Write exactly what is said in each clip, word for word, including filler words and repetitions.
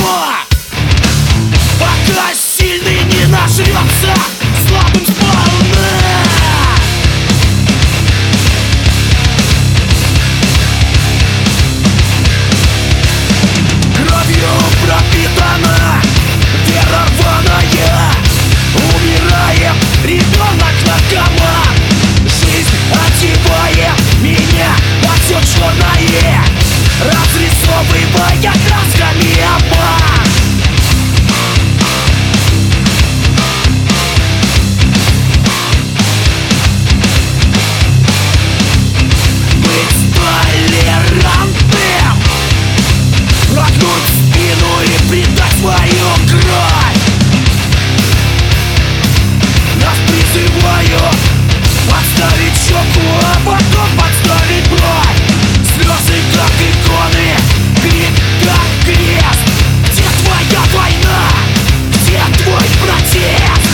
ему. Пока сильный не нажрется слабым сполна. Кровью пропитана вера рваная. Умирает ребенок наркоман. Жизнь одевает меня во все черное, разрисовывая красками обман. Быть толерантным, прогнуть спину и предать свою кровь. Нас призывают подставить щеку, а потом подставить бровь. Слезы как иконы, крик как крест. Где твоя война? Где твой протест?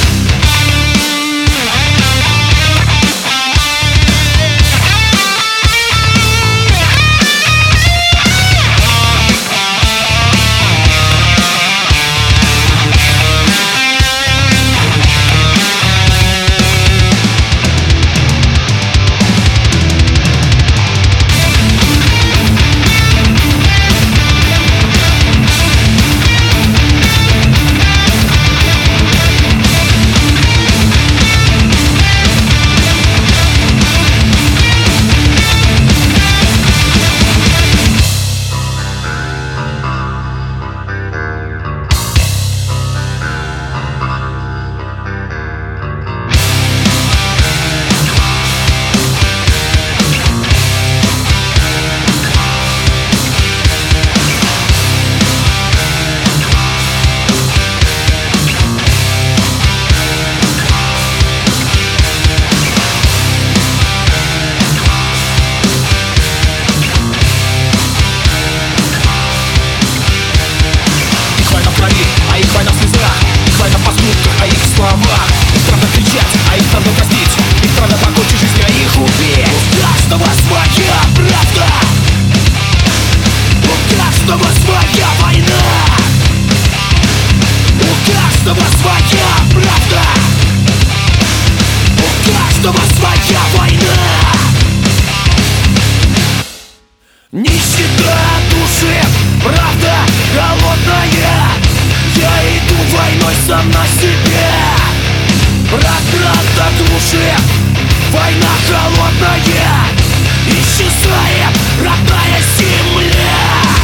Нищета души, правда холодная. Я иду войной сам на себе. Программа души, война холодная. Исчезает родная земля.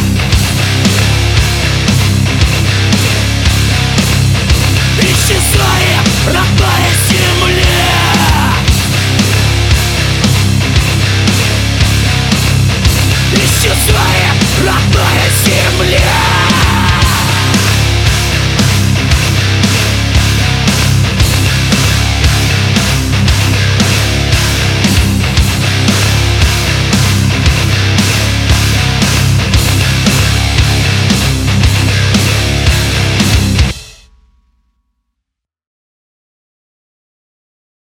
Исчезает родная земля. Исчезает родная земля.